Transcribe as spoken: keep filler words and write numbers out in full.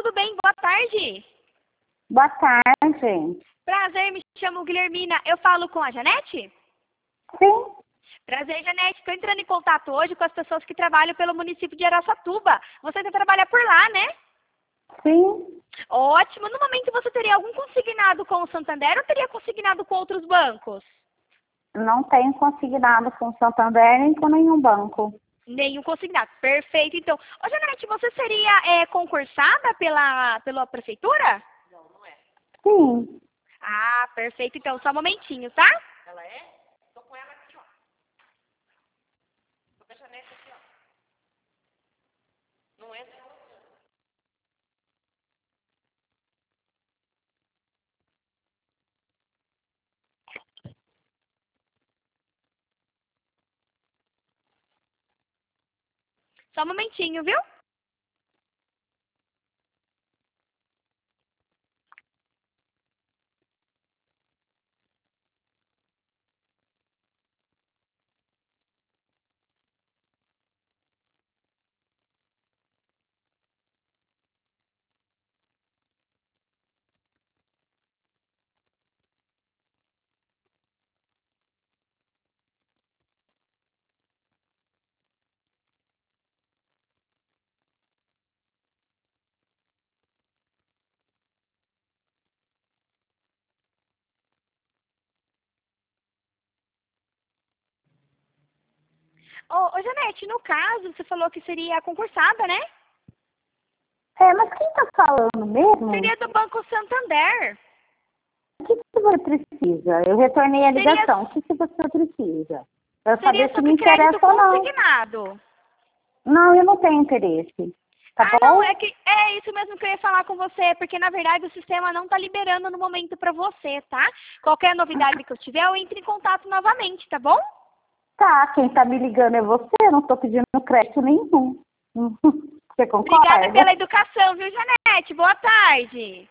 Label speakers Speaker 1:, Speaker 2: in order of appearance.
Speaker 1: tudo bem? Boa tarde.
Speaker 2: Boa tarde.
Speaker 1: Prazer, me chamo Guilhermina. Eu falo com a Janete?
Speaker 2: Sim.
Speaker 1: Prazer, Janete. Estou entrando em contato hoje com as pessoas que trabalham pelo município de Araçatuba. Você ainda trabalha por lá, né?
Speaker 2: Sim.
Speaker 1: Ótimo. No momento você teria algum consignado com o Santander ou teria consignado com outros bancos?
Speaker 2: Não tenho consignado com o Santander nem com nenhum banco.
Speaker 1: Nenhum consignado. Perfeito, então. Ô, Janete, você seria é, concursada pela, pela prefeitura?
Speaker 2: Sim.
Speaker 1: Ah, perfeito. Então, só um momentinho, tá?
Speaker 3: Ela é? Tô com ela aqui, ó. Tô com a Janete aqui, ó. Não é?
Speaker 1: Só um momentinho, viu? Ô, ô, Janete, no caso, você falou que seria concursada, né?
Speaker 2: É, mas quem tá falando mesmo?
Speaker 1: Seria do Banco Santander.
Speaker 2: O que, que você precisa? Eu retornei a
Speaker 1: Seria-
Speaker 2: ligação. O que, que você precisa? Eu
Speaker 1: Seria
Speaker 2: saber se me
Speaker 1: sobre crédito
Speaker 2: interessa ou não.
Speaker 1: consignado.
Speaker 2: Não, eu não tenho interesse. Tá
Speaker 1: Ah,
Speaker 2: bom?
Speaker 1: não, é que é isso mesmo que eu ia falar com você, porque na verdade o sistema não tá liberando no momento pra você, tá? Qualquer novidade que eu tiver, eu entro em contato novamente, tá bom?
Speaker 2: Tá, quem tá me ligando é você. Eu não tô pedindo crédito nenhum. Você concorda?
Speaker 1: Obrigada pela educação, viu, Janete? Boa tarde.